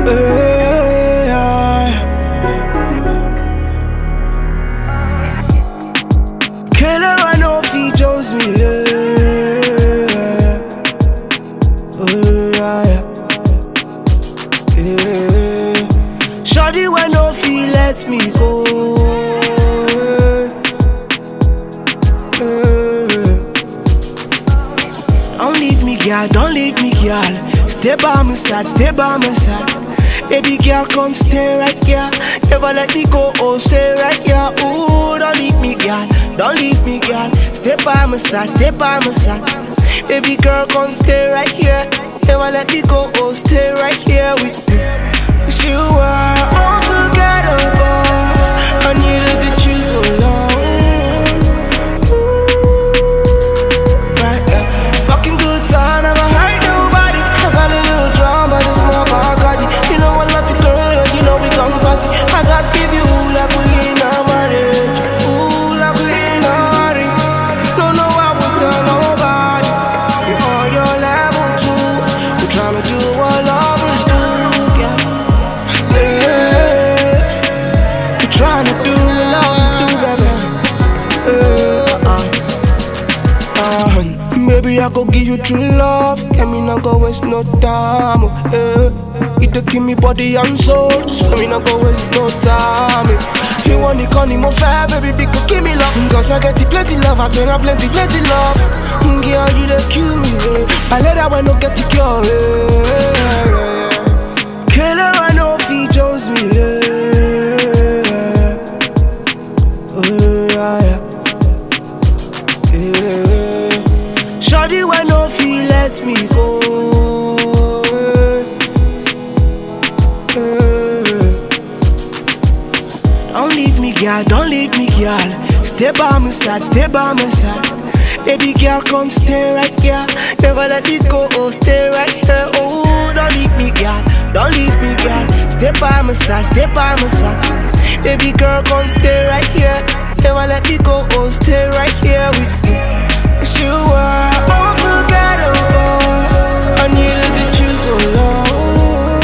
Killer, I know if he chose me, Shawty, when no he lets me go. Don't leave me, girl, don't leave me, girl. Stay by my side, stay by my side. Baby girl, come stay right here. Never let me go, oh, stay right here. Ooh, don't leave me, girl, don't leave me, girl. Stay by my side, stay by my side. Baby girl, come stay right here. Never let me go, oh, stay right here with me. You are unforgettable. I need to get you alone. Right, fucking good time, never hurt nobody. I got a little drama, just know about God. You know I love you, girl, and you know we come party. I gotta give you like we in a marriage. Ooh, like we in a hurry. No, I won't tell nobody. You're on your level too. We're trying to do what lovers do, yeah. Trying to do what lovers do, baby. Baby, I go give you true love. Can me not go waste no time. It to give me body and soul. So me not go waste no time. You want the call more fair, baby, because give me love. Cause I get it plenty love, I swear I plenty love. Girl, you the kill me, but later when I get to cure. Killer, I know if he chose me, Shawty, when no feel lets me go. Don't leave me, girl, don't leave me, girl. Stay by my side, stay by my side. Baby girl, come stay right here. Never let me go, oh, stay right here. Oh, don't leave me, girl, don't leave me, girl. Stay by my side, stay by my side. Baby girl, come stay right here. Never let me go, oh, stay right here with me. You are unforgettable. I need to get you alone.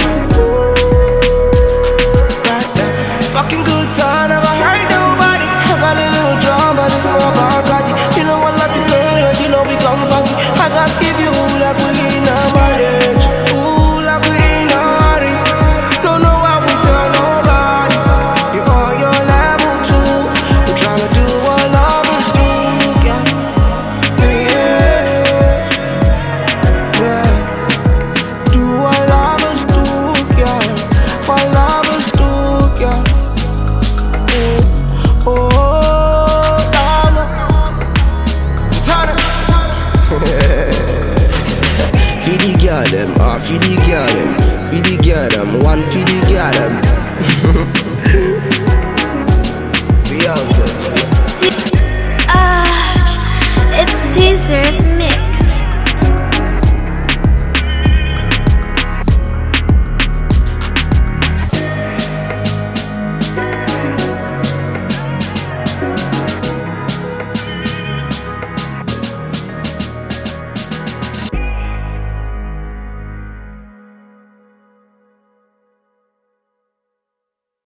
Right there, fucking good time, never hurt nobody. I got a little drama, just know about God. You know I love you, girl, and you know we come party. I gotta give you like we in a marriage. Ooh, like we in a hurry. No, I won't tell nobody. You're on your level too. We're trying to do what lovers do, yeah. Feed the girl them, one feed the girl them. It's Caesars.